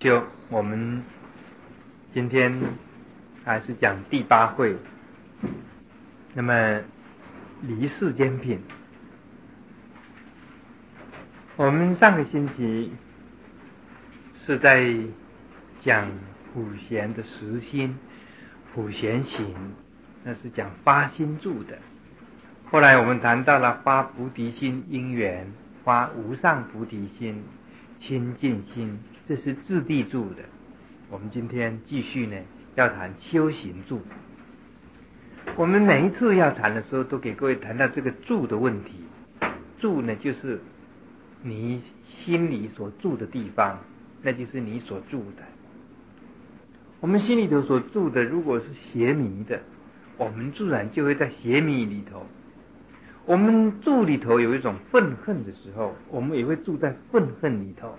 我们今天还是讲第8会，那么离世间品。我们上个星期是在讲普贤的实心、普贤行，那是讲发心住的。后来我们谈到了发菩提心因缘，发无上菩提心、清净心，这是自地住的。我们今天继续呢，要谈修行住。我们每一次要谈的时候，都给各位谈到这个住的问题。住呢，就是你心里所住的地方，那就是你所住的。我们心里头所住的，如果是邪迷的，我们自然就会在邪迷里头。我们住里头有一种愤恨的时候，我们也会住在愤恨里头。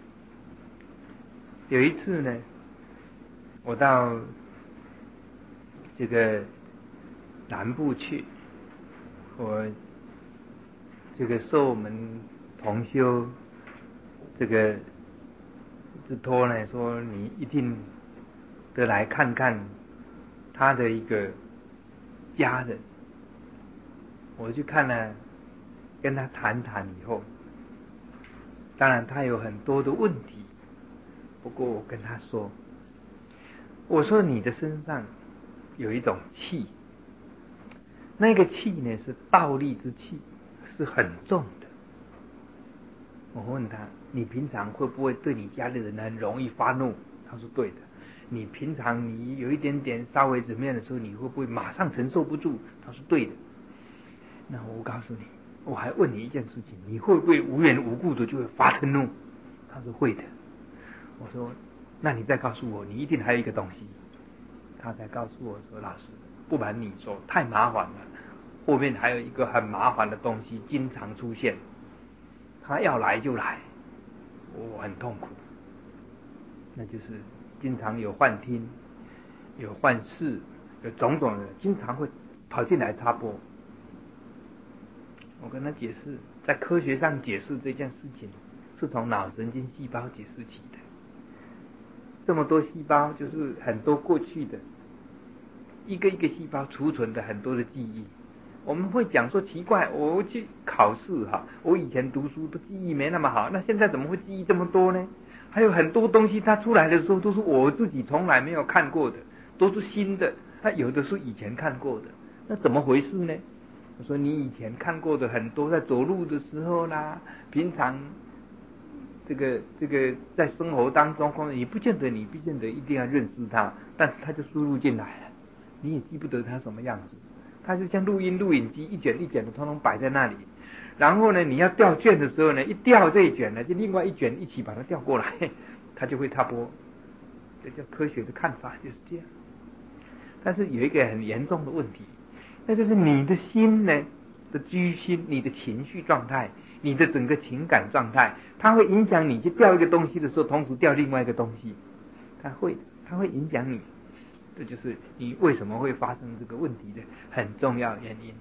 有一次呢，我到这个南部去，我这个受我们同修这个之托呢，说你一定得来看看他的一个家人。我去看了，跟他谈谈以后，当然他有很多的问题，不过我跟他说，我说你的身上有一种气，那个气呢是倒立之气，是很重的。我问他，你平常会不会对你家里人很容易发怒？他说对的。你平常你有一点点稍微怎么样的时候，你会不会马上承受不住？他说对的。那我告诉你，我还问你一件事情，你会不会无缘无故的就会发嗔怒？他说会的。我说那你再告诉我，你一定还有一个东西。他才告诉我说，老师，不瞒你说，太麻烦了，后面还有一个很麻烦的东西经常出现，他要来就来，我很痛苦。那就是经常有幻听，有幻视，有种种的，经常会跑进来插播。我跟他解释，在科学上解释这件事情，是从脑神经细胞解释起的。这么多细胞，就是很多过去的一个一个细胞储存的很多的记忆。我们会讲说奇怪，我去考试我以前读书的记忆没那么好，那现在怎么会记忆这么多呢？还有很多东西它出来的时候都是我自己从来没有看过的，都是新的，它有的是以前看过的，那怎么回事呢？我说你以前看过的很多，在走路的时候啦，平常这个在生活当中，你不见得一定要认识它，但是它就输入进来了，你也记不得它什么样子。它就像录影机一卷一卷的通通摆在那里，然后呢，你要调卷的时候呢，一调这一卷呢，就另外一卷一起把它调过来，它就会插播。这叫科学的看法，就是这样。但是有一个很严重的问题，那就是你的心呢的居心，你的情绪状态，你的整个情感状态，它会影响你去调一个东西的时候，同时调另外一个东西，它会影响你。这就是你为什么会发生这个问题的很重要原因。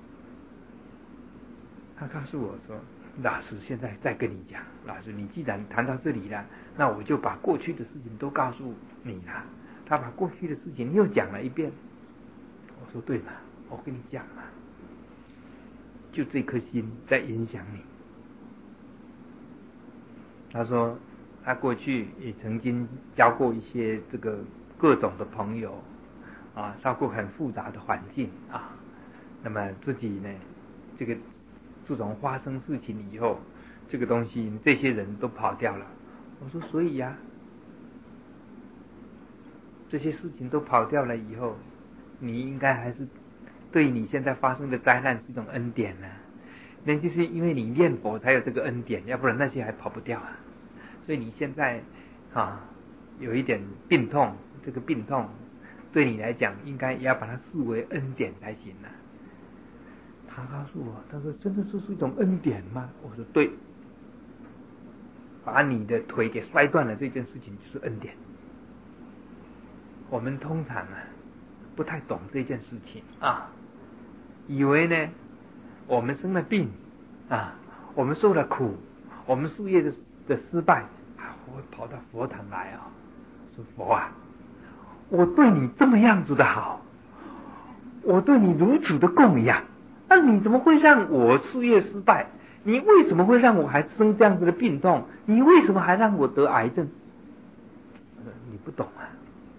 他告诉我说，老师现在再跟你讲，老师你既然谈到这里了，那我就把过去的事情都告诉你了。他把过去的事情又讲了一遍。我说对嘛，我跟你讲嘛，就这颗心在影响你。他说他过去也曾经交过一些这个各种的朋友照顾很复杂的环境那么自己呢，自从发生事情以后，这个东西这些人都跑掉了。我说所以这些事情都跑掉了以后，你应该还是对你现在发生的灾难是一种恩典那就是因为你念佛才有这个恩典，要不然那些还跑不掉所以你现在有一点病痛，这个病痛对你来讲应该也要把它视为恩典才行他告诉我，他说真的是一种恩典吗？我说对，把你的腿给摔断了这件事情就是恩典。我们通常不太懂这件事情以为呢我们生了病我们受了苦，我们事业的失败会跑到佛堂来佛啊，我对你这么样子的好，我对你如此的供养，那你怎么会让我事业失败？你为什么会让我还生这样子的病痛？你为什么还让我得癌症？你不懂啊！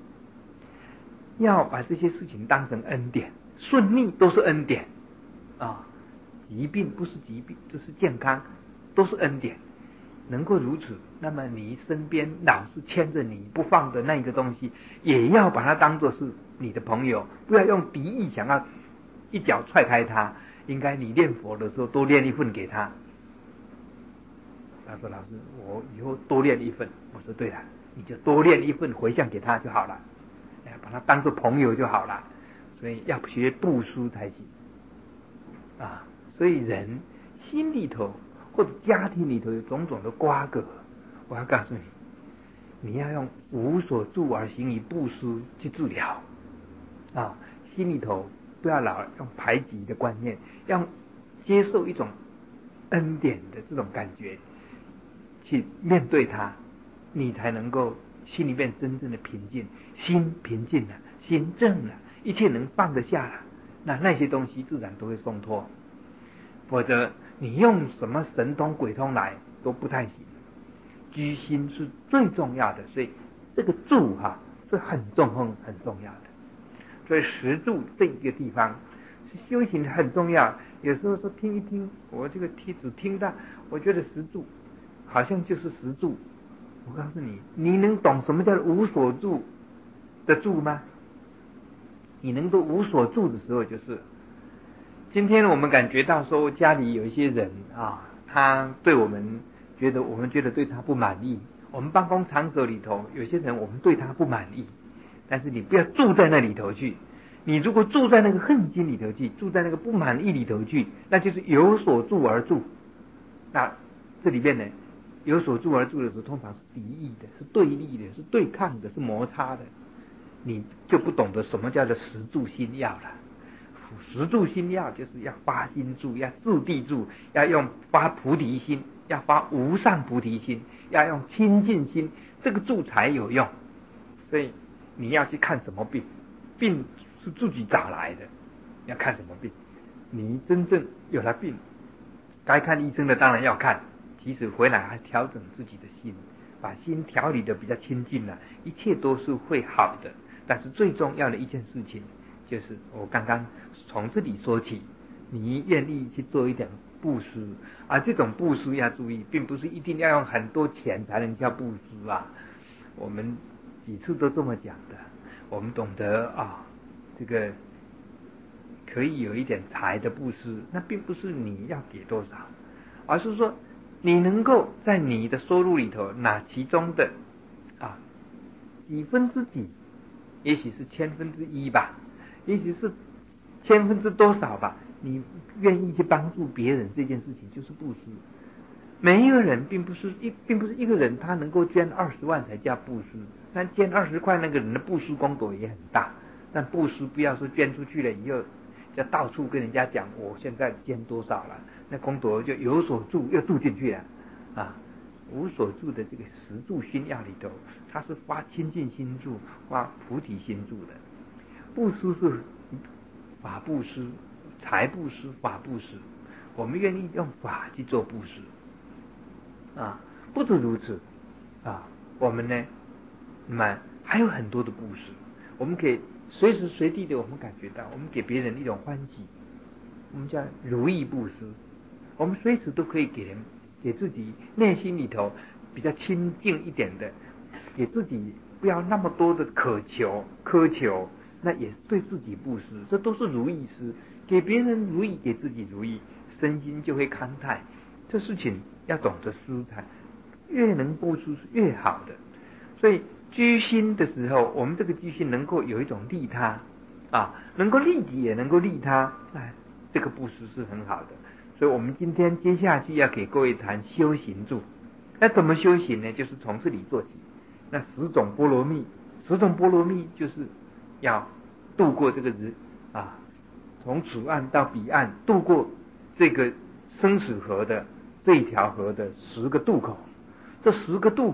要把这些事情当成恩典，顺利都是恩典啊，疾病不是疾病，这是健康，都是恩典。能够如此，那么你身边老是牵着你不放的那个东西，也要把它当作是你的朋友，不要用敌意想要一脚踹开他。应该你念佛的时候多念一份给他。他说：“老师，我以后多念一份。”我说：“对了，你就多念一份回向给他就好了，把他当作朋友就好了。所以要学布施才行啊。所以人心里头或者家庭里头有种种的瓜葛，我要告诉你，你要用无所住而行以布施去治疗啊。心里头不要老用排挤的观念，要接受一种恩典的这种感觉去面对它，你才能够心里面真正的平静，心平静了，心正了，一切能放得下了，那些东西自然都会松脱。否则你用什么神通鬼通来都不太行。居心是最重要的，所以这个住是很重要的。所以十住这个地方是修行很重要。有时候说听一听，我这个只听到，我觉得十住好像就是十住。我告诉你，你能懂什么叫无所住的住吗？你能够无所住的时候，就是今天我们感觉到说家里有一些人他对我们觉得对他不满意。我们办公场所里头有些人我们对他不满意，但是你不要住在那里头去。你如果住在那个恨心里头去，住在那个不满意里头去，那就是有所住而住。那这里面呢，有所住而住的时候，通常是敌意的，是对立的，是对抗的，是摩擦的。你就不懂得什么叫做十住心要了。十住心要就是要发心住，要自地住，要用发菩提心，要发无上菩提心，要用清净心，这个住才有用。所以你要去看什么病，病是自己找来的。要看什么病，你真正有了病，该看医生的当然要看，其实回来还调整自己的心，把心调理的比较清净了，一切都是会好的。但是最重要的一件事情，就是我刚刚从这里说起，你愿意去做一点布施，这种布施要注意，并不是一定要用很多钱才能叫布施啊。我们几次都这么讲的，我们懂得这个可以有一点财的布施，那并不是你要给多少，而是说你能够在你的收入里头拿其中的几分之几，也许是1/1000吧，也许是1/1000多少吧，你愿意去帮助别人，这件事情就是布施。每一个人并不是一个人他能够捐20万才叫布施，但捐20块那个人的布施功德也很大。但布施不要说捐出去了以后就到处跟人家讲我现在捐多少了，那功德就有所住又住进去了无所住的这个十住心要里头，它是发清净心住，发菩提心住的。布施是法布施、财布施、法布施，我们愿意用法去做布施不止如此我们呢，那么还有很多的布施，我们可以随时随地的我们感觉到，我们给别人一种欢喜，我们叫如意布施。我们随时都可以给自己内心里头比较清净一点的，给自己不要那么多的渴求，那也是对自己布施，这都是如意施。给别人如意，给自己如意，身心就会康泰。这事情要懂得施财，越能布施是越好的。所以居心的时候，我们这个居心能够有一种利他能够利己也能够利他，这个布施是很好的。所以我们今天接下去要给各位谈修行住。那怎么修行呢？就是从这里做起。那10种波罗蜜就是要渡过这个从此岸到彼岸，渡过这个生死河的这一条河的10个渡口。这10个渡口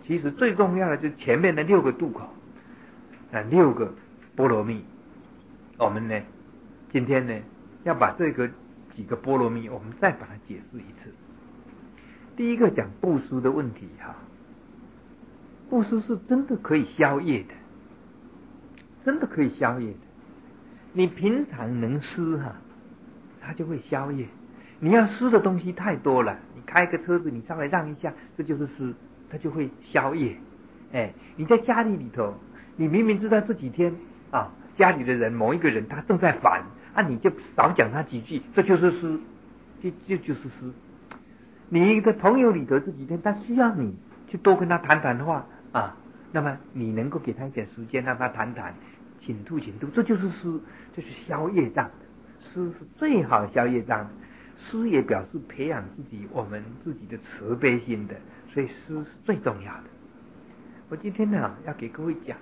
其实最重要的就是前面的6个渡口，6个波罗蜜。我们呢，今天呢，要把这个几个波罗蜜，我们再把它解释一次。第一个讲布施的问题哈，布施是真的可以消业的，真的可以消业的。你平常能施哈，它就会消业。你要施的东西太多了，你开个车子，你稍微让一下，这就是施，它就会消业。你在家里头，你明明知道这几天啊，家里的人某一个人他正在烦啊，你就少讲他几句，这就是施，就是施。你的朋友里头这几天他需要你去多跟他谈谈话啊，那么你能够给他一点时间让他谈谈，倾吐，这就是施，就是消业障的。施是最好消业障的，施也表示培养我们自己的慈悲心的，所以施是最重要的。我今天呢要给各位讲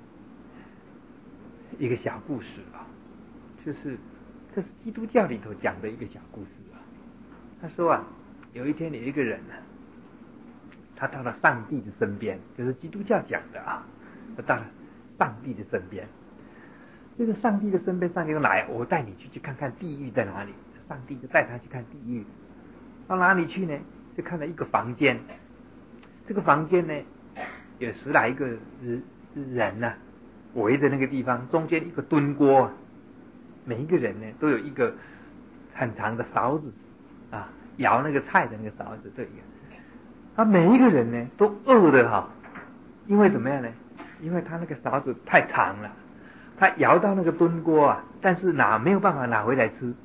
一个小故事啊，就是这是基督教里头讲的一个小故事啊。他说啊，有一天有一个人呢，他到了上帝的身边，就是基督教讲的啊，他到了上帝的身边。这个上帝的身边，上帝说来，我带你去看看地狱在哪里。上帝就带他去看地狱。到哪里去呢？就看到一个房间。这个房间呢，有10来个人呢，围着那个地方，中间一个炖锅，每一个人呢都有一个很长的勺子啊，舀那个菜的那个勺子，这个。每一个人呢都饿的哈，因为怎么样呢？因为他那个勺子太长了，他舀到那个炖锅啊，但是没有办法拿回来吃，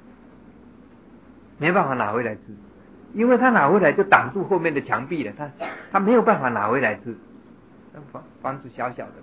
没办法拿回来吃，因为他拿回来就挡住后面的墙壁了，他没有办法拿回来吃。房子小小的，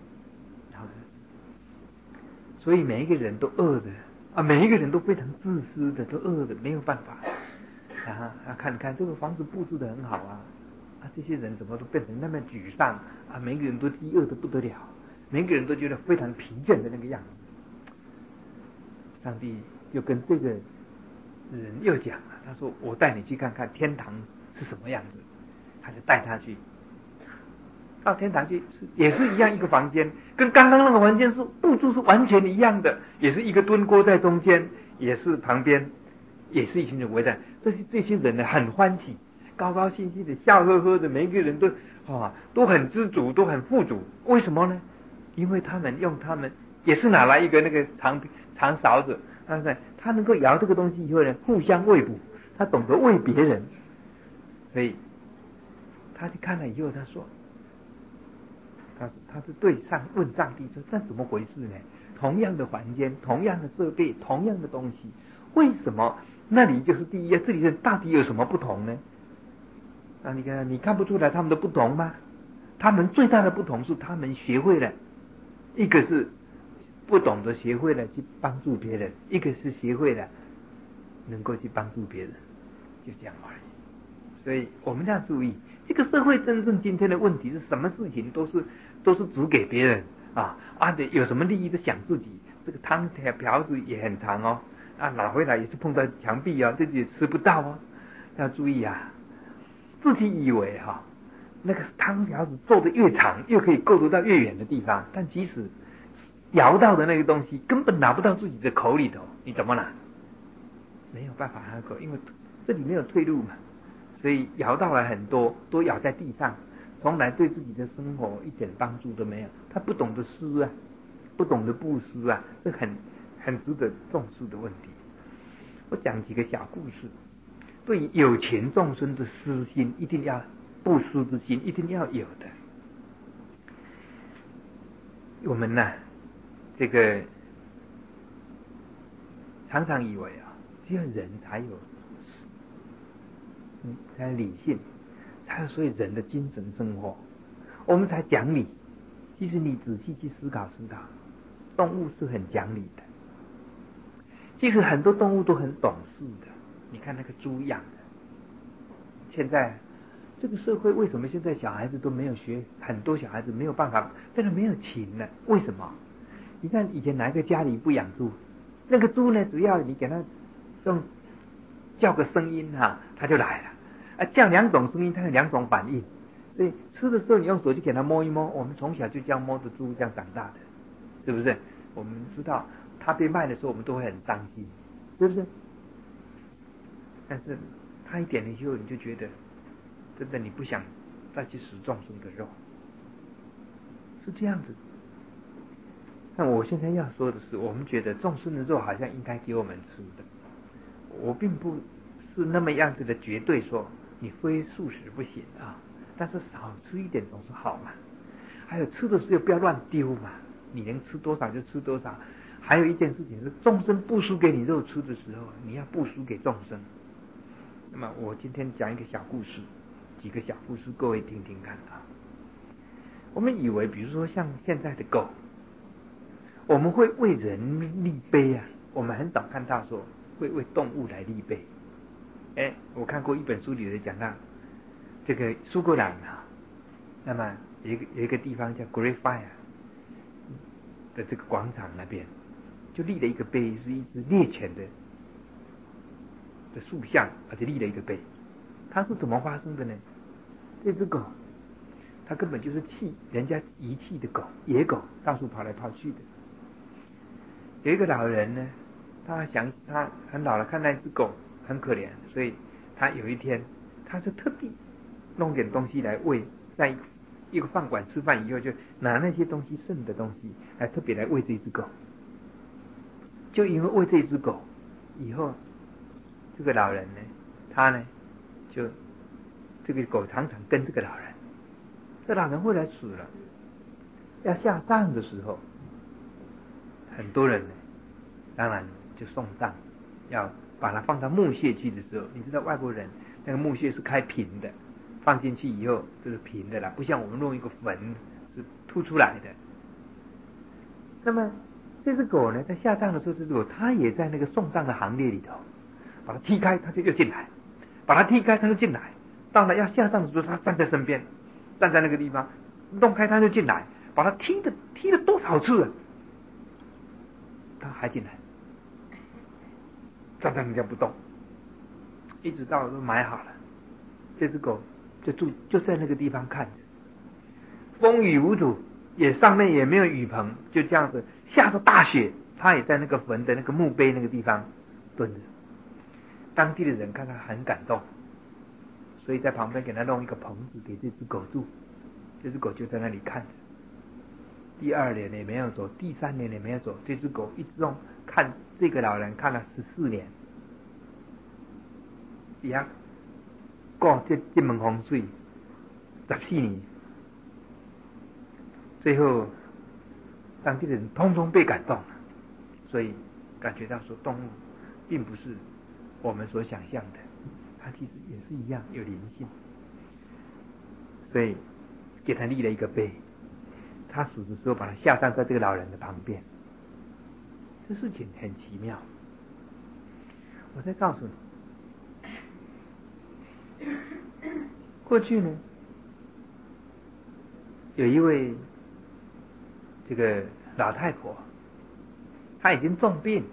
所以每一个人都饿的啊，每一个人都非常自私的，都饿的没有办法啊。看这个房子布置的很好啊，这些人怎么都变成那么沮丧啊？每个人都饥饿的不得了，每个人都觉得非常疲倦的那个样子。上帝就跟这个人又讲了，他说：“我带你去看看天堂是什么样子。”他就带他去。到天堂去也是一样，一个房间跟刚刚那个房间是布置是完全一样的，也是一个炖锅在中间，也是旁边也是一群人围着。这些人呢很欢喜，高高兴兴的，笑呵呵的，每一个人都很知足，都很富足。为什么呢？因为他们也是拿来一个那个长勺子，他能够舀这个东西以后呢，互相喂补，他懂得喂别人，所以他去看了以后，他说。他是问上帝说：“这怎么回事呢？同样的环境，同样的设备，同样的东西，为什么那里就是第一，这里到底有什么不同呢？”你看不出来他们的不同吗？他们最大的不同是他们学会了，一个是不懂得学会了去帮助别人，一个是学会了能够去帮助别人，就这样而已。所以我们要注意，这个社会真正今天的问题是什么事情都是只给别人有什么利益都想自己。这个汤瓢子也很长哦，拿回来也是碰到墙壁自己也吃不到哦。要注意自己以为那个汤瓢子做得越长，又可以够得到越远的地方，但其实舀到的那个东西根本拿不到自己的口里头，你怎么拿？没有办法拿口，因为这里没有退路嘛。所以舀到了很多，都舀在地上，从来对自己的生活一点帮助都没有。他不懂得施不懂得布施这很值得重视的问题。我讲几个小故事。对有情众生的施心，一定要布施之心一定要有的。我们这个常常以为只有人才有理性，才有所以人的精神生活，我们才讲理。其实你仔细去思考，动物是很讲理的。其实很多动物都很懂事的。你看那个猪养的，现在这个社会为什么现在小孩子都没有学？很多小孩子没有办法，变得没有情了。为什么？你看以前哪个家里不养猪？那个猪呢，只要你给它叫个声音它就来了。叫2种声音，它有2种反应。 所以吃的时候你用手去给它摸一摸，我们从小就这样摸着猪这样长大的，是不是？我们知道它被卖的时候，我们都会很伤心，是不是？但是它一点了以后，你就觉得真的你不想再去食众生的肉，是这样子。那我现在要说的是，我们觉得众生的肉好像应该给我们吃的，我并不是那么样子的绝对说你非素食不行啊，但是少吃一点总是好嘛。还有吃的时候不要乱丢嘛，你能吃多少就吃多少。还有一件事情是，众生布施给你肉吃的时候，你要布施给众生。那么我今天讲一个小故事，几个小故事，各位听听看啊。我们以为比如说像现在的狗，我们会为人立碑啊，我们很少看到说会为动物来立碑。我看过一本书里面讲到这个苏格兰啊，那么有一个地方叫 Greyfriars 的这个广场那边，就立了一个碑，是一只猎犬的塑像，而且立了一个碑。它是怎么发生的呢？这只狗，它根本就是人家遗弃的狗，野狗，到处跑来跑去的。有一个老人呢，他很老了，看那只狗很可怜，所以他有一天，他就特地弄点东西来喂，在一个饭馆吃饭以后，就拿那些东西剩的东西来特别来喂这只狗。就因为喂这只狗以后，这个老人呢，他呢就这个狗常常跟这个老人，这老人后来死了，要下葬的时候，很多人呢，当然就送葬，要把它放到墓穴去的时候，你知道外国人那个墓穴是开平的，放进去以后就是平的啦，不像我们弄一个坟是凸出来的。那么这只狗呢，在下葬的时候，这只狗它也在那个送葬的行列里头，把它踢开，它就又进来；把它踢开，它就进来。到了要下葬的时候，它站在身边，站在那个地方，弄开它就进来，把它踢了多少次了，它还进来，站在那边不动，一直到都埋好了，这只狗就在那个地方看着，风雨无阻，上面也没有雨棚，就这样子下着大雪，它也在那个坟的那个墓碑那个地方蹲着。当地的人看他很感动，所以在旁边给他弄一个棚子给这只狗住，这只狗就在那里看着。第2年也没有走，第3年也没有走，这只狗一直看这个老人看了14年，也过这门风水14年，最后当地的人通通被感动了，所以感觉到说动物并不是我们所想象的，它其实也是一样有灵性，所以给他立了一个碑。他死的时候把他下葬在这个老人的旁边，这事情很奇妙。我再告诉你，过去呢，有一位这个老太婆，她已经重病了，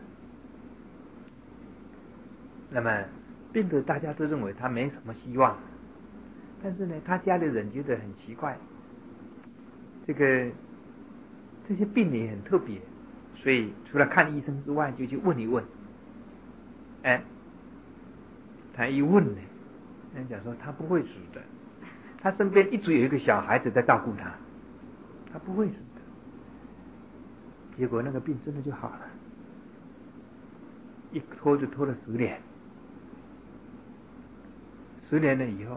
那么病得大家都认为她没什么希望，但是呢，她家里人觉得很奇怪，这些病理很特别，所以除了看医生之外，就去问一问。他一问呢，人家讲说他不会死的，他身边一直有一个小孩子在照顾他，他不会死的。结果那个病真的就好了，一拖就拖了10年，10年了以后，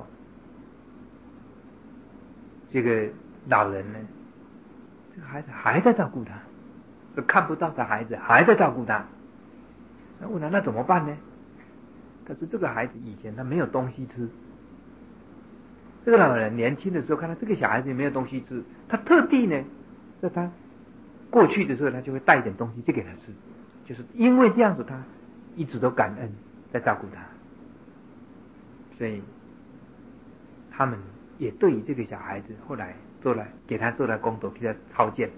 这个老人呢，这个孩子还在照顾他，这看不到的孩子还在照顾他。那问他那怎么办呢？可是这个孩子以前他没有东西吃，这个老人年轻的时候看到这个小孩子没有东西吃，他特地呢，在他过去的时候，他就会带一点东西去给他吃，就是因为这样子，他一直都感恩在照顾他，所以他们也对于这个小孩子后来给他做了工作，给他操剑。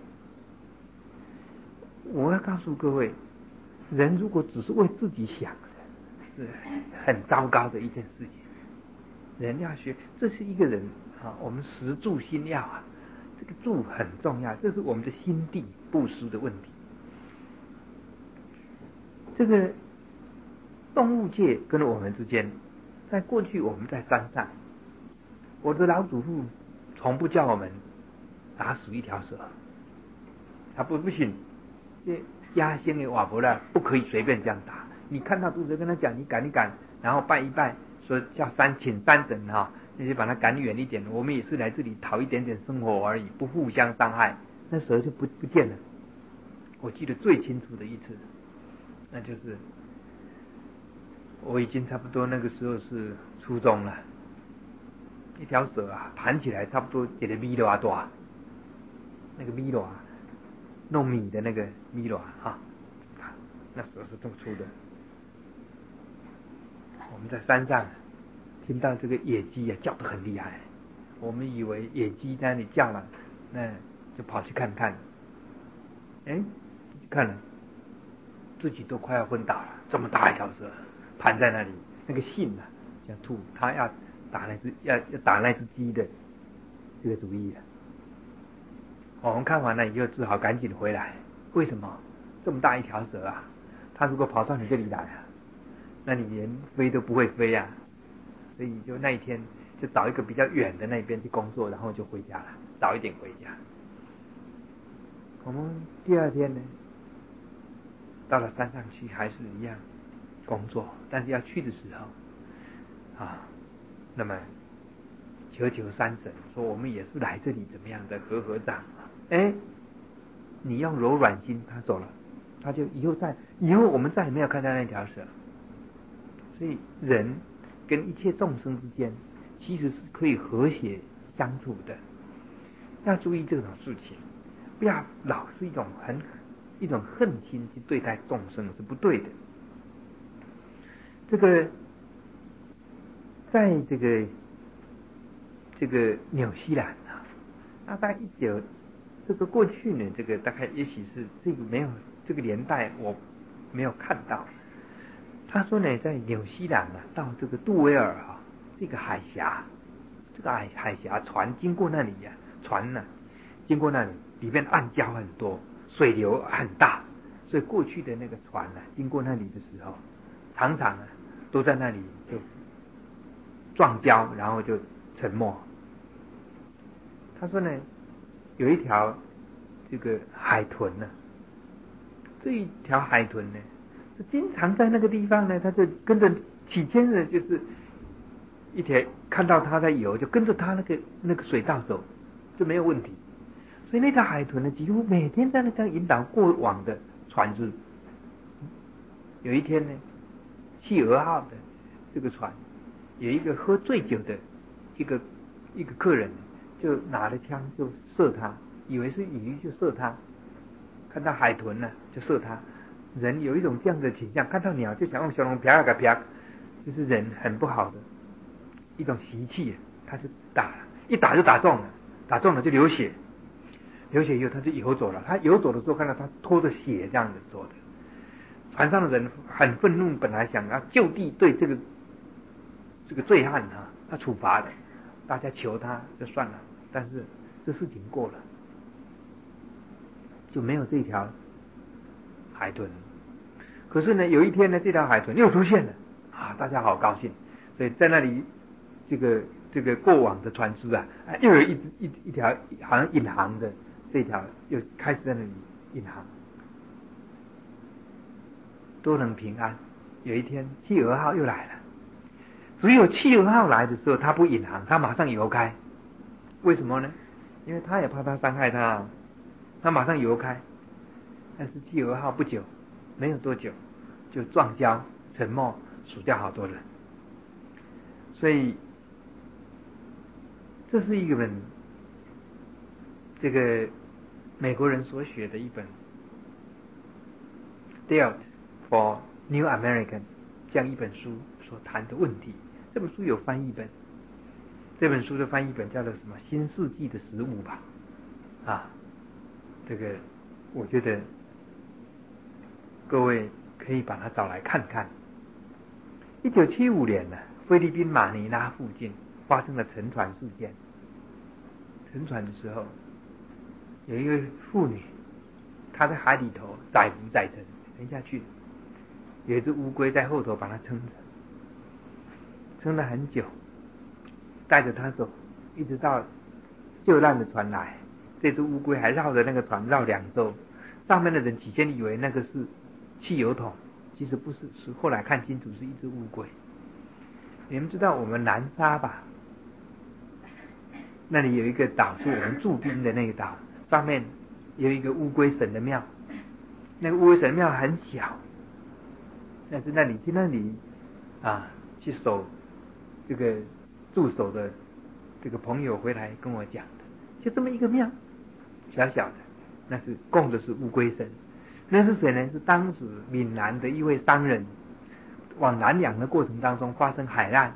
我要告诉各位，人如果只是为自己想，是很糟糕的一件事情。人要学，这是一个人我们食住心要啊，这个住很重要，这是我们的心地布施的问题。这个动物界跟我们之间，在过去我们在山上，我的老祖父从不叫我们打死一条蛇，他不行，这压线的瓦伯啦，不可以随便这样打。你看到毒蛇跟他讲，你赶一赶，然后拜一拜，说叫请山神那就把它赶远一点。我们也是来这里讨一点点生活而已，不互相伤害，那蛇就不见了。我记得最清楚的一次，那就是我已经差不多那个时候是初中了，一条蛇盘起来差不多一个米多大，那个米多弄米的那个米多那蛇是这么粗的。我们在山上听到这个野鸡叫得很厉害，我们以为野鸡在那里叫了，那就跑去看看，看了自己都快要昏倒了，这么大一条蛇盘在那里，那个信想吐，他要打那只鸡的这个主意了。我们看完了以后只好赶紧回来。为什么这么大一条蛇它如果跑到你这里来那你连飞都不会飞所以就那一天就找一个比较远的那边去工作，然后就回家了，早一点回家。我们第二天呢，到了山上去，还是一样工作，但是要去的时候那么求山神说我们也是来这里怎么样的合掌你用柔软心，他走了，他就以后我们再也没有看到那条蛇。所以人跟一切众生之间其实是可以和谐相处的，要注意这种事情，不要老是一种恨心去对待众生，是不对的。这个在这个纽西兰大概这个过去呢，这个大概也许是这个没有这个年代我没有看到。他说呢，在纽西兰到这个杜威尔这个海峡，这个海峡船经过那里船经过那里，里面暗礁很多，水流很大，所以过去的那个船经过那里的时候，常常都在那里就撞礁，然后就沉没。他说呢，有一条这个海豚这一条海豚呢，是经常在那个地方呢，他就跟着起先的就是一天看到他在游，就跟着他那个水道走，就没有问题。所以那条海豚呢，几乎每天在那边引导过往的船只。有一天呢，企鹅号的这个船，有一个喝醉酒的一个客人，就拿了枪就射他，以为是鱼就射他，看到海豚就射他。人有一种这样的倾向，看到鸟就想用小龙啪个啪，就是人很不好的一种习气，他就打，一打就打中了，打中了就流血以后他就游走了。他游走的时候看到他拖着血这样子走的，船上的人很愤怒，本来想要就地对这个醉汉他处罚的，大家求他就算了，但是这事情过了，就没有这条海豚。可是呢，有一天呢，这条海豚又出现了大家好高兴。所以在那里这个过往的船只又有一条好像引航的，这条又开始在那里引航，都能平安。有一天企鹅号又来了，只有企鹅号来的时候，他不引航，他马上游开。为什么呢？因为他也怕他伤害他，他马上游开。但是企鹅号不久，没有多久就撞礁沉没，死掉好多人。所以这是一本这个美国人所写的一本 Dealt for New American 这样一本书所谈的问题。这本书有翻译本，这本书的翻译本叫做什么新世纪的食物吧这个我觉得各位可以把它找来看看。1975年菲律宾马尼拉附近发生了沉船事件， 沉船的时候，有一个妇女，她在海里头载浮载沉下去，有一只乌龟在后头把她撑着，撑了很久，带着她走，一直到救难的船来，这只乌龟还绕着那个船绕2周，上面的人起先以为那个是汽油桶，其实不是，是后来看清楚是一只乌龟。你们知道我们南沙吧？那里有一个岛是我们驻兵的那个岛，上面有一个乌龟神的庙，那个乌龟神庙很小，但是去那里去守这个驻守的这个朋友回来跟我讲的，就这么一个庙，小小的，那是供的是乌龟神。那是谁呢？是当时闽南的一位商人往南洋的过程当中发生海难，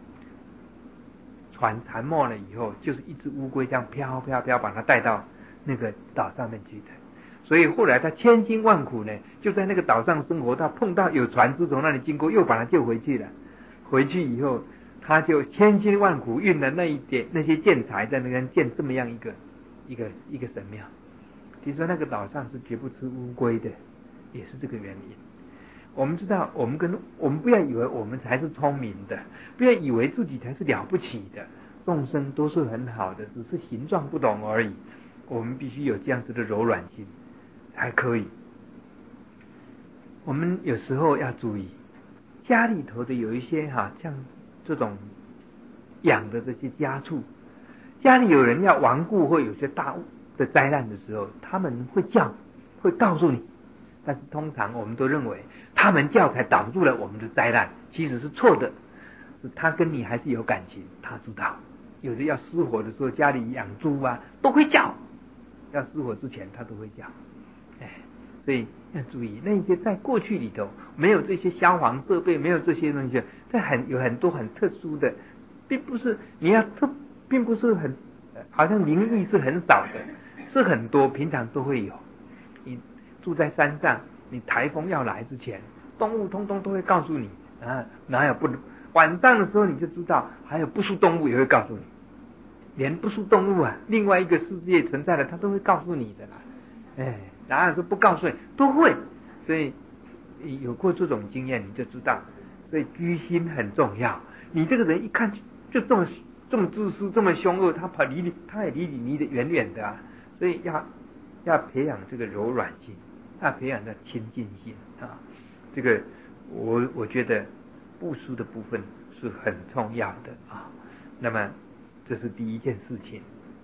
船沉没了以后，就是一只乌龟这样飘把它带到那个岛上面去的。所以后来他千辛万苦呢，就在那个岛上生活，他碰到有船只从那里经过，又把他救回去了。回去以后，他就千辛万苦运了那些建材，在那边建这么样一个神庙。听说那个岛上是绝不吃乌龟的，也是这个原因。我们知道，我们不要以为我们才是聪明的，不要以为自己才是了不起的，众生都是很好的，只是形状不同而已。我们必须有这样子的柔软心才可以。我们有时候要注意，家里头的有一些像这种养的这些家畜，家里有人要亡故或有些大的灾难的时候，他们会叫，会告诉你，但是通常我们都认为他们叫才挡住了我们的灾难，其实是错的，是他跟你还是有感情，他知道。有的要失火的时候，家里养猪都会叫，要失火之前他都会叫。所以要注意，那些在过去里头没有这些消防设备，没有这些东西，有很多很特殊的，并不是并不是很好像灵异是很少的，是很多，平常都会有。你住在山上，你台风要来之前，动物通通都会告诉你哪有不晚上的时候你就知道，还有不速动物也会告诉你，连不速动物另外一个世界存在的，它都会告诉你的啦。哪有说不告诉你，都会。所以有过这种经验你就知道，所以居心很重要。你这个人一看就这么自私，这么凶恶，他也离你的远远的所以要培养这个柔软心，要培养这亲近心这个我觉得布施的部分是很重要的那么这是第一件事情，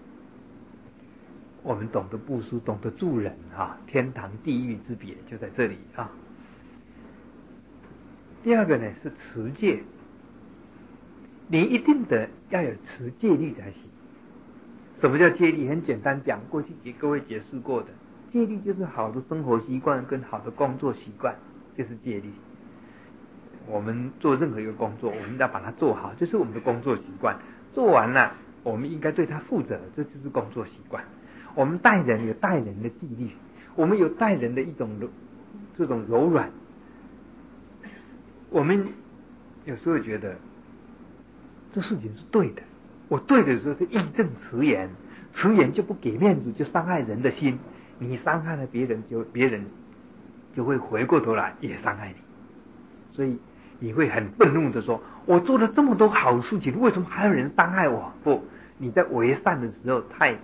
我们懂得布施，懂得助人天堂地狱之别就在这里第二个呢是持戒，你一定得要有持戒律才行。什么叫戒律？很简单讲，过去给各位解释过的，戒律就是好的生活习惯跟好的工作习惯，就是戒律。我们做任何一个工作，我们要把它做好，这是我们的工作习惯。做完了，我们应该对它负责，这就是工作习惯。我们待人有待人的纪律，我们有待人的这种柔软。我们有时候觉得这事情是对的，我对的时候是义正辞严，辞严就不给面子，就伤害人的心。你伤害了别人，别人就会回过头来也伤害你，所以你会很愤怒的说，我做了这么多好事情，为什么还有人伤害我？不，你在为善的时候太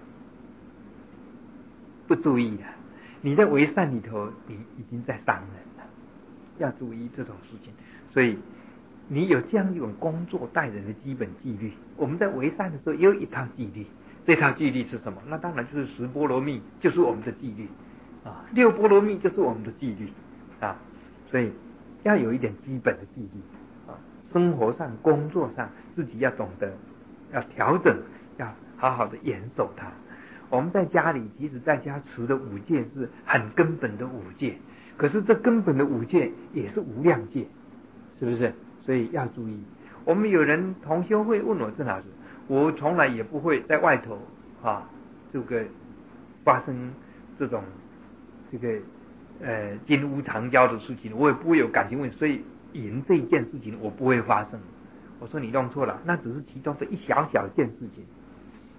不注意了，你在为善里头你已经在伤人了，要注意这种事情。所以你有这样一种工作待人的基本纪律，我们在为善的时候也有一套纪律。这套纪律是什么？那当然就是10波罗蜜，就是我们的纪律6波罗蜜就是我们的纪律所以要有一点基本的纪律生活上工作上自己要懂得要调整，要好好的严守它。我们在家里即使在家持的5戒是很根本的5戒，可是这根本的5戒也是无量戒，是不是？所以要注意。我们有人同修会问我，郑老师，我从来也不会在外头这个发生这种金屋藏娇的事情，我也不会有感情问题，所以赢这一件事情我不会发生。我说你弄错了，那只是其中的一小件事情。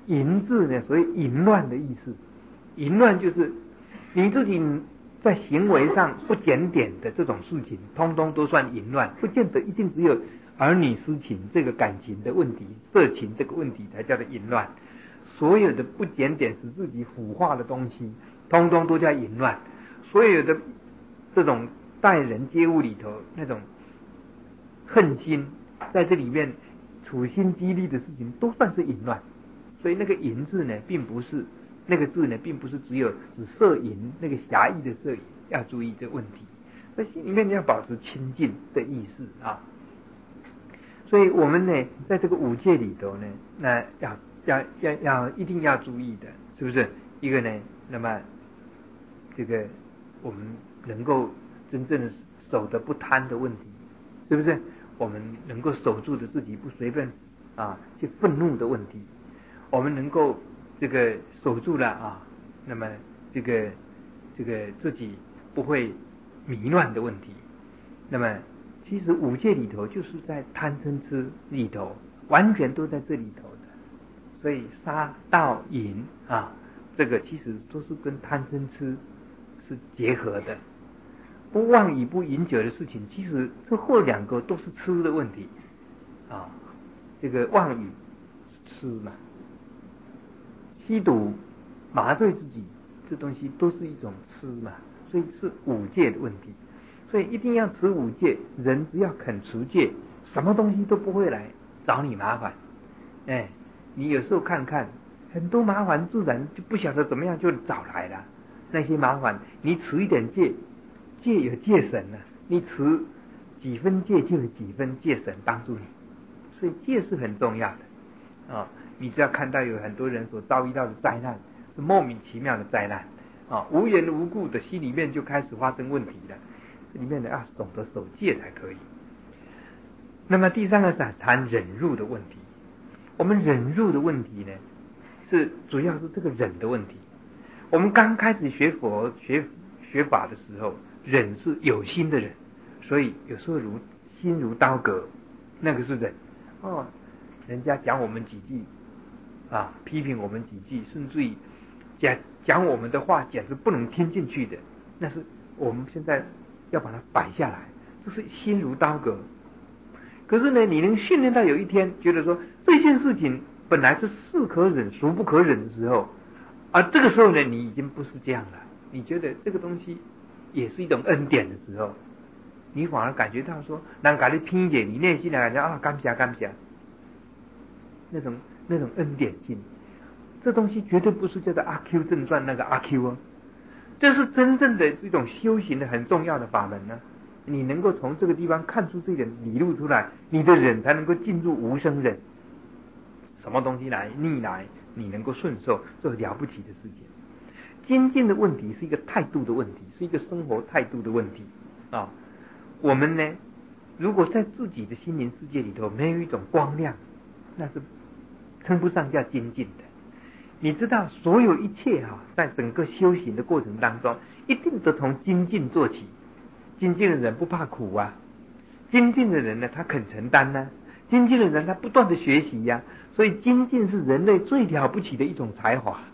淫字呢，所谓淫乱的意思。淫乱就是你自己在行为上不检点的这种事情，通通都算淫乱，不见得一定只有儿女私情这个感情的问题、色情这个问题才叫做淫乱。所有的不检点使自己腐化的东西，通通都叫淫乱。所有的这种待人接物里头那种恨心，在这里面处心积虑的事情，都算是淫乱。所以那个淫字呢，并不是那个字呢，并不是只有指色淫那个狭义的色淫，要注意这个问题。所以心里面要保持清净的意思啊。所以我们呢，在这个五戒里头呢，那要一定要注意的，是不是？一个呢，那么这个我们能够真正的守得不贪的问题，是不是？我们能够守住的自己不随便去愤怒的问题，我们能够这个守住了那么这个自己不会迷乱的问题。那么其实五戒里头就是在贪嗔痴里头，完全都在这里头的。所以杀盗淫这个其实都是跟贪嗔痴是结合的。不妄语不饮酒的事情，其实这后两个都是吃的问题这个妄语吃嘛，吸毒麻醉自己，这东西都是一种吃嘛，所以是五戒的问题。所以一定要持五戒，人只要肯持戒，什么东西都不会来找你麻烦。你有时候看看很多麻烦，自然就不晓得怎么样就找来了。那些麻烦，你持一点戒，戒有戒神你持几分戒就有几分戒神帮助你。所以戒是很重要的你只要看到有很多人所遭遇到的灾难，是莫名其妙的灾难无缘无故的心里面就开始发生问题了。这里面要懂得守戒才可以。那么第三个是谈忍辱的问题。我们忍辱的问题呢，是主要是这个忍的问题。我们刚开始学佛学法的时候，忍是有心的忍，所以有时候心如刀割，那个是忍人家讲我们几句批评我们几句，甚至于讲我们的话简直不能听进去的，那是我们现在要把它摆下来，这是心如刀割。可是呢，你能训练到有一天觉得说这件事情本来是是可忍孰不可忍的时候这个时候呢，你已经不是这样了，你觉得这个东西也是一种恩典的时候，你反而感觉到说人家你拼解，你内心来感觉感谢那种恩典性。这东西绝对不是叫做阿 Q 正传那个阿 Q 这是真正的一种修行的很重要的法门你能够从这个地方看出这点理路出来，你的忍才能够进入无生忍。什么东西来逆来，你能够顺受，这是了不起的事情。精进的问题是一个态度的问题，是一个生活态度的问题我们呢，如果在自己的心灵世界里头没有一种光亮，那是称不上叫精进的。你知道所有一切在整个修行的过程当中，一定都从精进做起。精进的人不怕苦精进的人呢，他肯承担精进的人他不断的学习所以精进是人类最了不起的一种才华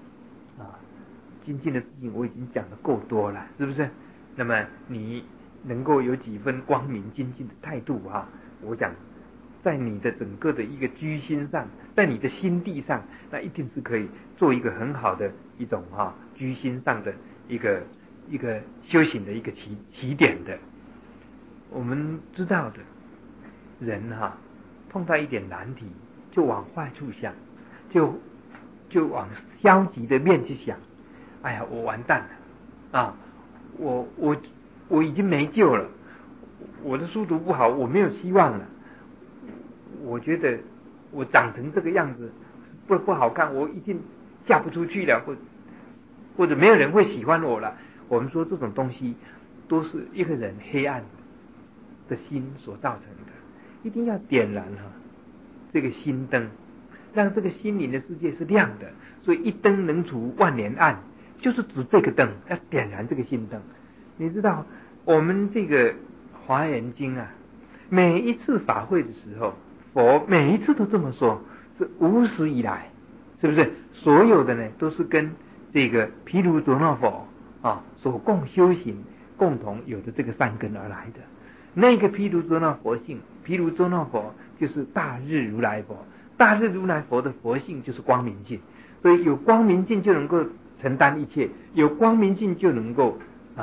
精进的事情我已经讲得够多了，是不是？那么你能够有几分光明精进的态度我想在你的整个的一个居心上，在你的心地上，那一定是可以做一个很好的一种居心上的一个修行的一个起点的。我们知道的人碰到一点难题就往坏处想，就往消极的面去想，哎呀我完蛋了我已经没救了，我的书读不好，我没有希望了，我觉得我长成这个样子不好看，我一定嫁不出去了，或者没有人会喜欢我了。我们说这种东西都是一个人黑暗的心所造成的，一定要点燃这个心灯，让这个心灵的世界是亮的。所以一灯能除万年暗，就是指这个灯，要点燃这个心灯。你知道我们这个华严经每一次法会的时候，佛每一次都这么说，是无始以来是不是？所有的呢都是跟这个毗卢遮那佛所共修行共同有的这个善根而来的。那个毗卢遮那佛性，毗卢遮那佛就是大日如来佛，大日如来佛的佛性就是光明性，所以有光明性就能够承担一切，有光明性就能够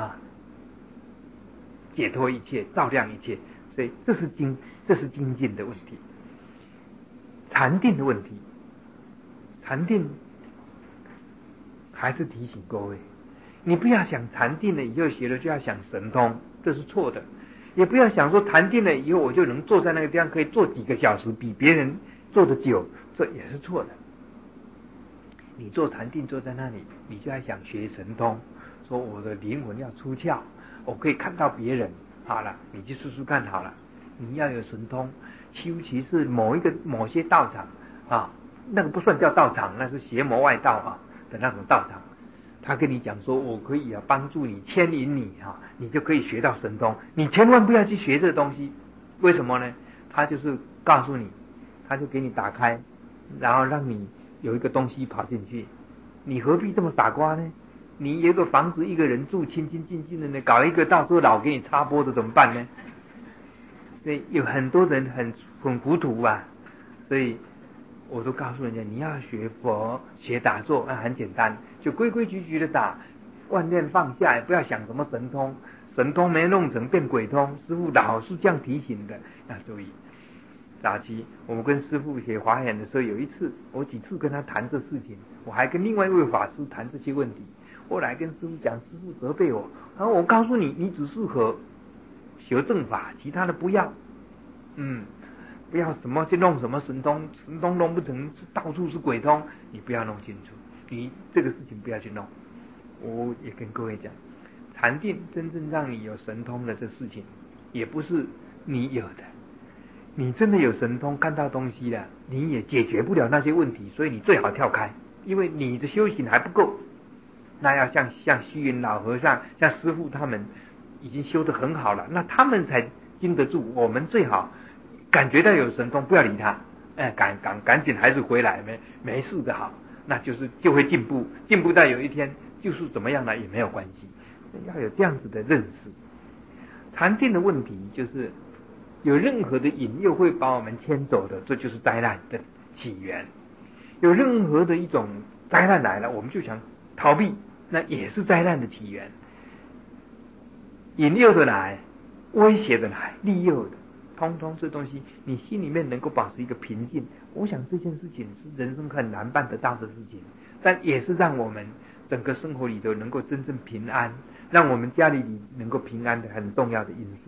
解脱一切，照亮一切。所以这是精进的问题。禅定的问题，禅定还是提醒各位，你不要想禅定了以后学了就要想神通，这是错的。也不要想说禅定了以后我就能坐在那个地方可以坐几个小时，比别人坐得久，这也是错的。你做禅定坐在那里，你就要想学神通，说我的灵魂要出窍，我可以看到别人。好了，你去试试看好了。你要有神通，尤其是某些道场那个不算叫道场，那是邪魔外道的那种道场。他跟你讲说我可以帮助你牵引你你就可以学到神通。你千万不要去学这个东西，为什么呢？他就是告诉你，他就给你打开，然后让你有一个东西跑进去。你何必这么傻瓜呢？你有个房子一个人住，清清静静的呢，搞一个到时候老给你插播的怎么办呢？所以有很多人很糊涂所以我都告诉人家，你要学佛学打坐很简单，就规规矩矩的打，万念放下，也不要想什么神通，神通没弄成变鬼通。师父老是这样提醒的，要注意。早期我们跟师父写华严的时候，有一次我几次跟他谈这事情，我还跟另外一位法师谈这些问题。后来跟师父讲，师父责备我，然后我告诉你，你只适合学正法，其他的不要。不要什么去弄什么神通，神通弄不成到处是鬼通，你不要弄清楚，你这个事情不要去弄。我也跟各位讲，禅定真正让你有神通的这事情，也不是你有的。你真的有神通，看到东西了，你也解决不了那些问题，所以你最好跳开，因为你的修行还不够。那要像虚云老和尚，像师父他们已经修得很好了，那他们才经得住。我们最好感觉到有神通，不要理他，赶紧还是回来，没事的好，那就会进步，进步到有一天就是怎么样了也没有关系。要有这样子的认识。禅定的问题就是有任何的引诱会把我们牵走的，这就是灾难的起源。有任何的一种灾难来了，我们就想逃避，那也是灾难的起源。引诱的来，威胁的来，利诱的，通通这东西你心里面能够保持一个平静，我想这件事情是人生很难办得到的事情，但也是让我们整个生活里头能够真正平安，让我们家里能够平安的很重要的因素。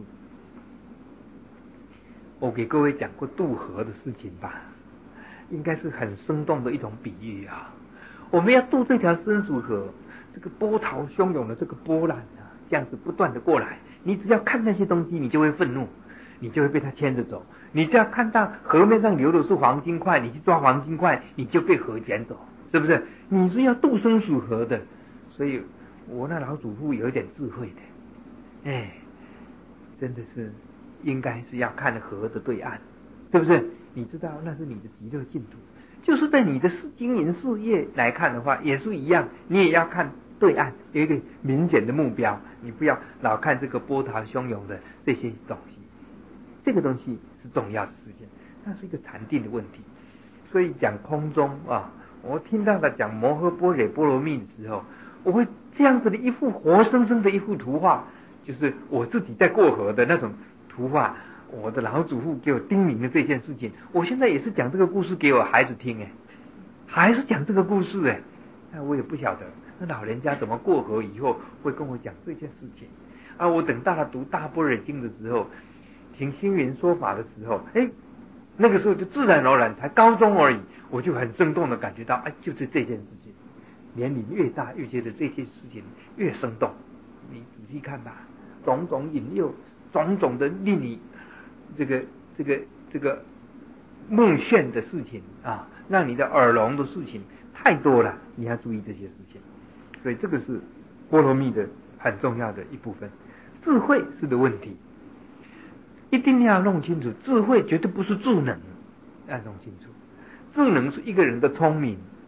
我给各位讲过渡河的事情吧，应该是很生动的一种比喻我们要渡这条生死河，这个波涛汹涌的这个波澜这样子不断的过来，你只要看那些东西，你就会愤怒，你就会被它牵着走。你只要看到河面上流的是黄金块，你去抓黄金块，你就被河卷走，是不是？你是要渡生死河的。所以我那老祖父有一点智慧的，真的是应该是要看河的对岸，是不是？你知道那是你的极乐净土，就是在你的经营事业来看的话也是一样，你也要看对岸有一个明显的目标，你不要老看这个波涛汹涌的这些东西，这个东西是重要的事情，那是一个禅定的问题。所以讲空中我听到他讲摩诃般若波罗蜜的时候，我会这样子的一幅活生生的一幅图画，就是我自己在过河的那种图画。我的老祖父给我叮咛的这件事情，我现在也是讲这个故事给我孩子听还是讲这个故事那我也不晓得那老人家怎么过河以后会跟我讲这件事情我等到了读大般若经的时候，听星云说法的时候，那个时候就自然而然，才高中而已，我就很生动的感觉到就是这件事情，年龄越大越觉得这些事情越生动。你仔细看吧，种种引诱，种种的令你这个梦眩的事情让你的耳聋的事情太多了，你要注意这些事情。所以这个是波罗蜜的很重要的一部分。智慧是的问题，一定要弄清楚，智慧绝对不是智能，要弄清楚。智能是一个人的聪明，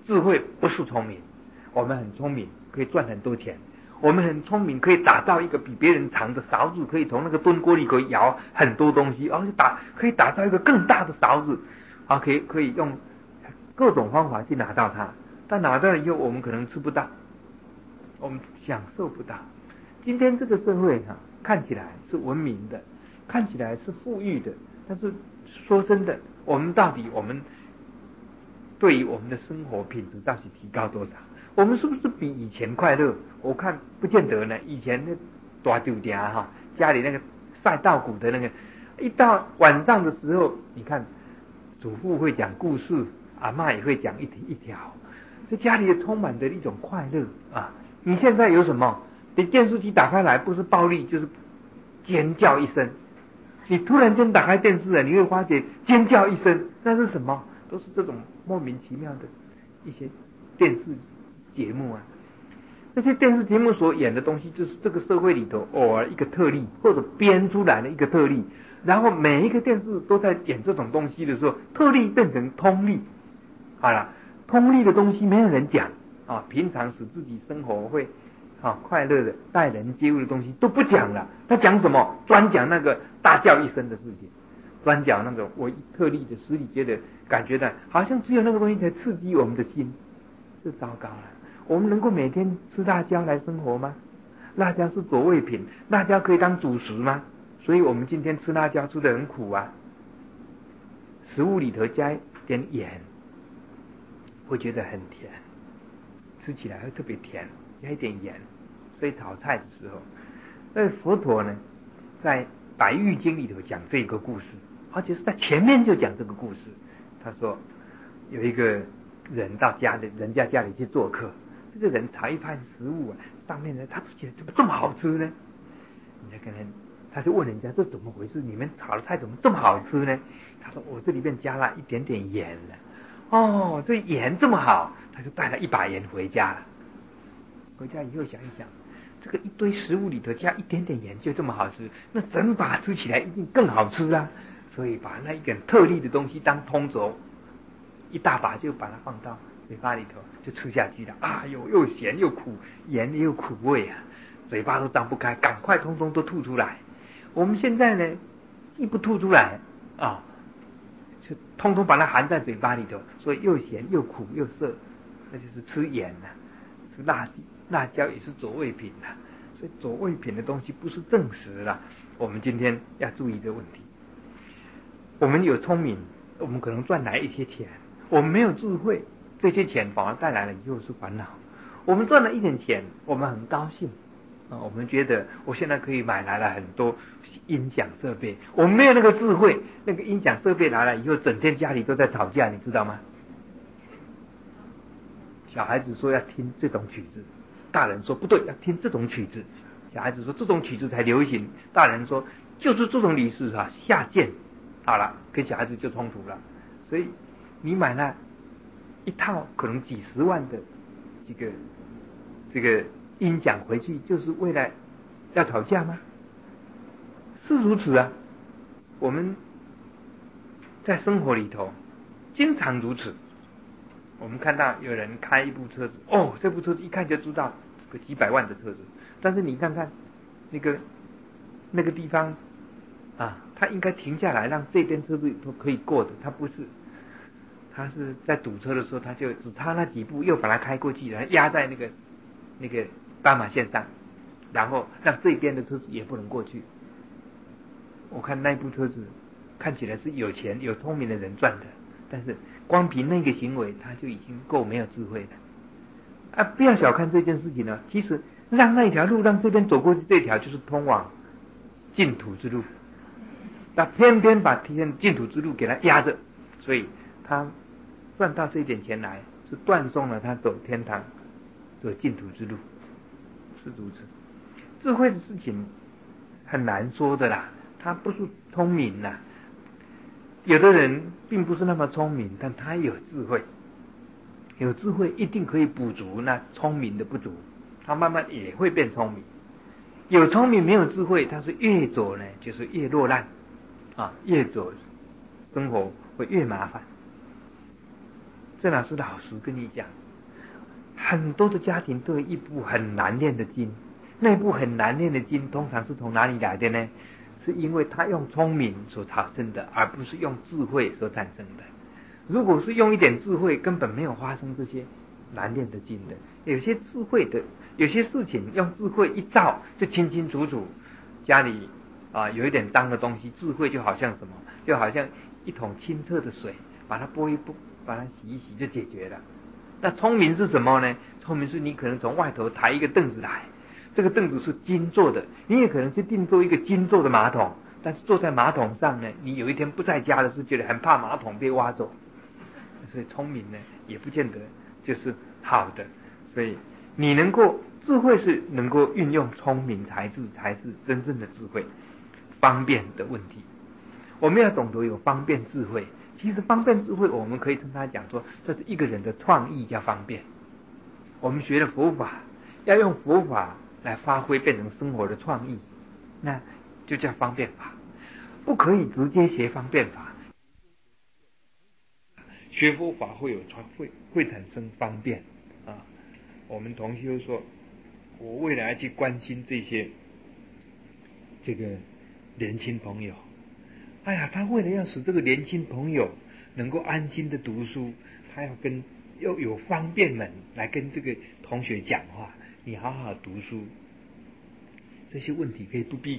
智慧不是聪明。我们很聪明，可以赚很多钱。我们很聪明，可以打造一个比别人长的勺子，可以从那个炖锅里可以舀很多东西，而且可以打造一个更大的勺子，可以用各种方法去拿到它。但拿到了以后，我们可能吃不到，我们享受不到。今天这个社会看起来是文明的，看起来是富裕的，但是说真的，我们对于我们的生活品质到底提高多少？我们是不是比以前快乐？我看不见得呢。以前那大酒店家里那个晒稻谷的那个，一到晚上的时候，你看祖父会讲故事，阿嬷也会讲一条，这家里也充满着一种快乐啊！你现在有什么？你电视机打开来，不是暴力就是尖叫一声。你突然间打开电视了，你会发觉尖叫一声，那是什么？都是这种莫名其妙的一些电视节目啊。这些电视节目所演的东西，就是这个社会里头偶尔一个特例，或者编出来的一个特例。然后每一个电视都在演这种东西的时候，特例变成通例。好了，通例的东西没有人讲啊，平常使自己生活会快乐的待人接物的东西都不讲了。他讲什么？专讲那个大叫一声的事情，专讲那种我特例的实体觉得感觉到好像只有那个东西才刺激我们的心，这糟糕了。我们能够每天吃辣椒来生活吗？辣椒是佐味品，辣椒可以当主食吗？所以我们今天吃辣椒吃得很苦啊。食物里头加一点盐，会觉得很甜，吃起来会特别甜，加一点盐。所以炒菜的时候，佛陀呢，在《百喻经》里头讲这个故事，而且是在前面就讲这个故事。他说有一个人到人家家里去做客，这个人炒一盘食物上面呢，他觉得怎么这么好吃呢？人家他就问人家这怎么回事？你们炒的菜怎么这么好吃呢？他说我这里面加了一点点盐了。哦，这盐这么好，他就带了一把盐回家了。回家以后想一想，这个一堆食物里头加一点点盐就这么好吃，那整把吃起来一定更好吃啊！所以把那一点特例的东西当通轴，一大把就把它放到嘴巴里头就吃下去了。啊哟，又咸又苦，盐又苦味啊，嘴巴都张不开，赶快通通都吐出来。我们现在呢，既不吐出来就通通把它含在嘴巴里头，所以又咸又苦又涩，那就是吃盐吃辣椒也是佐味品所以佐味品的东西不是正食啦。我们今天要注意这个问题。我们有聪明，我们可能赚来一些钱；我们没有智慧，这些钱反而带来了以后是烦恼。我们赚了一点钱，我们很高兴我们觉得我现在可以买来了很多音响设备。我们没有那个智慧，那个音响设备来了以后，整天家里都在吵架，你知道吗？小孩子说要听这种曲子，大人说不对，要听这种曲子。小孩子说这种曲子才流行，大人说就是这种理事下贱。好了，跟小孩子就冲突了。所以你买了一套可能几十万的这个音响回去，就是为了要吵架吗？是如此啊。我们在生活里头经常如此。我们看到有人开一部车子，这部车子一看就知道这个几百万的车子，但是你看看那个地方他应该停下来让这边车子都可以过的，他不是，他是在堵车的时候，他就只差那几步又把它开过去，然后压在那个斑马线上，然后让这边的车子也不能过去。我看那部车子看起来是有钱有聪明的人赚的，但是光凭那个行为他就已经够没有智慧了不要小看这件事情呢。其实让那一条路让这边走过去，这条就是通往净土之路，那偏偏把净土之路给他压着，所以他赚到这一点钱来，是断送了他走天堂走净土之路，是如此。智慧的事情很难说的啦，他不是聪明啦。有的人并不是那么聪明，但他有智慧，有智慧一定可以补足那聪明的不足，他慢慢也会变聪明。有聪明没有智慧，他是越走呢就是越落难越走生活会越麻烦。郑老师老实跟你讲， 很多的家庭都有一部很难念的经，那部很难念的经通常是从哪里来的呢？是因为他用聪明所产生的，而不是用智慧所产生的。如果是用一点智慧，根本没有发生这些难念的经的。有些智慧的，有些事情用智慧一照就清清楚楚。家里有一点脏的东西，智慧就好像什么，就好像一桶清澈的水，把它拨一拨，把它洗一洗就解决了。那聪明是什么呢？聪明是你可能从外头抬一个凳子来，这个凳子是金做的，你也可能去定做一个金做的马桶，但是坐在马桶上呢，你有一天不在家的时候，觉得很怕马桶被挖走。所以聪明呢，也不见得就是好的。所以你能够智慧是能够运用聪明才是真正的智慧。方便的问题，我们要懂得有方便智慧。其实方便智慧，我们可以跟他讲说，这是一个人的创意叫方便。我们学了佛法，要用佛法来发挥，变成生活的创意，那就叫方便法。不可以直接学方便法，学佛法会产生方便啊。我们同修说，我未来去关心这个年轻朋友，哎呀，他为了要使这个年轻朋友能够安心的读书，他要有方便门来跟这个同学讲话，你好好读书，这些问题可以不必